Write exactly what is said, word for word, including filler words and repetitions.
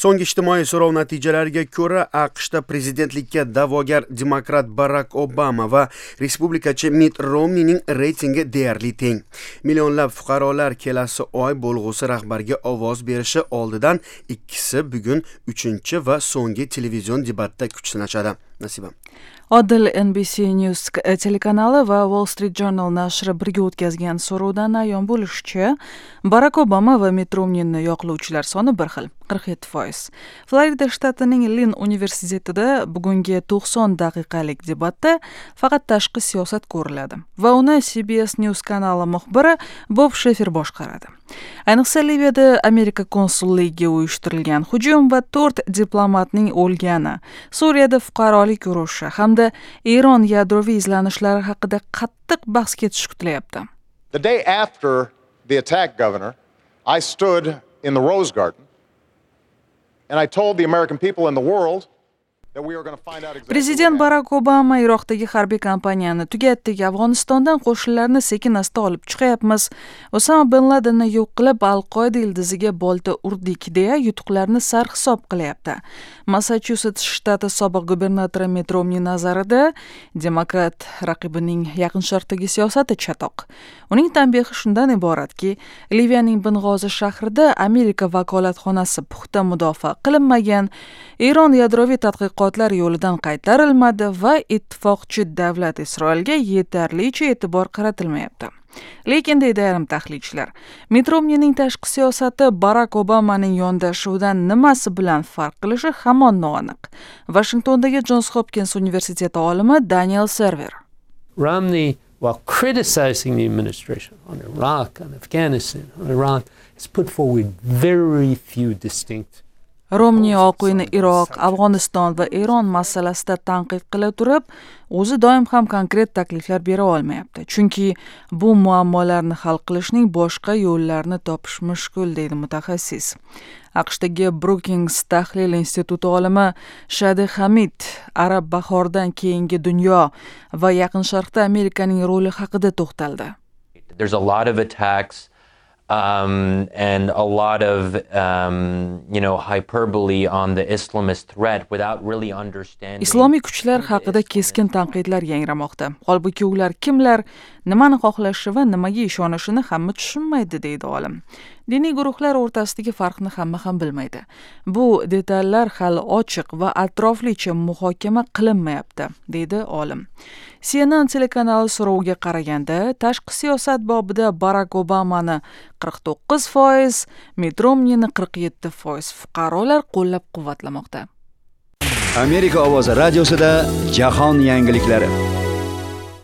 So'nggi ijtimoiy so'rov natijalariga ko'ra AQShda prezidentlikka da'vogar demokrat Barack Obama va respublikachi Mitt Romneyning reytingi deyarli teng. Millionlab fuqarolar kelasi oy bo'lg'usi rahbarga ovoz berishi oldidan ikkisi bugun uchinchi va so'nggi televizion debatda kuch sinashadi. Nasiba. Odil N B C News telekanali va Wall Street Journal nashri birga o'tkazgan so'rovdan ayon bo'lishicha, Barack Obama va Mitt Romneyni yoqlovchilar soni bir xil, qirq yetti foiz. Florida shtatining Lynn universitetida bugungi to'qson daqiqalik debatda faqat tashqi siyosat ko'riladi va uni C B S News kanali muxbiri Bob Shefer boshqaradi. Ayniqsa Liviyada Amerika konsulligiga uyushtirilgan hujum va to'rt diplomatning o'lgani, Suriyada fuqarolik urushi hamda Eron yadroviy izlanishlari haqida qattiq bahs ketishi kutilyapti. The day after the attack, Governor, I stood in the Rose Garden and I told the American people in the world that we are going to find out exactly. Prezident Barack Obama Iroqdagi harbiy kampaniyani tugatdik, Afg'onistondan qo'shinlarni sekin-asta olib chiqyapmiz, Osama bin Ladenni yo'q qilib Al-Qoida ildiziga bolta urdik deya yutuqlarni sarhisob qilyapti. Massachusets shtati sobiq gubernatori Mitt Romney nazarida demokrat raqibining Yaqin Sharqdagi siyosati chatoq. Uning tanbehi shundan iboratki, Liviyaning Beng'ozi shahrida Amerika vakolatxonasi puxta mudofaa qilinmagan, Eron yadroviy tadqiqotlar yo'lidan qaytarilmadi va ittifoqchi davlat Isroilga yetarlicha e'tibor qaratilmayapti. Lekin deydi ayrim tahlilchilar, Mitt Romneyning tashqi siyosati Barack Obamaning yondashuvidan nimasi bilan farq qilishi hamon noaniq. Washingtondagi Johns Hopkins universiteti olimi Daniel Server. Romney, while criticizing the administration on Iraq, on Afghanistan, on Iran, has put forward very few distinct Romney Oq uyni Iroq, Afg'oniston va Eron masalasida tanqid qila turib, o'zi doim ham konkret takliflar bera olmayapti. Chunki bu muammolarni hal qilishning boshqa yo'llarini topish mushkul, deydi mutaxassis. AQShdagi Brookings tahlil instituti olimi Shadi Hamid Arab bahoridan keyingi dunyo va Yaqin Sharqda Amerikaning roli haqida to'xtaldi. There's a lot of attacks Um, and a lot of, um, you know, hyperbole on the Islamist threat without really understanding. Islomiy kuchlar haqida keskin tanqidlar yangramoqda. Holbuki ular kimlar, nimani xohlashi va nimaga ishonishini hamma tushunmaydi, deydi olim. Diniy guruhlar o'rtasidagi farqni hamma ham bilmaydi. Bu detallar hali ochiq va atroflicha muhokama qilinmayapti, deydi olim. C N N telekanali so'roviga qaraganda, tashqi siyosat bobida Barack Obamani qirq to'qqiz foiz, Mitt Romneyni qirq yetti foiz fuqarolar qo'llab-quvvatlamoqda. Amerika ovozi radiosida jahon yangiliklari.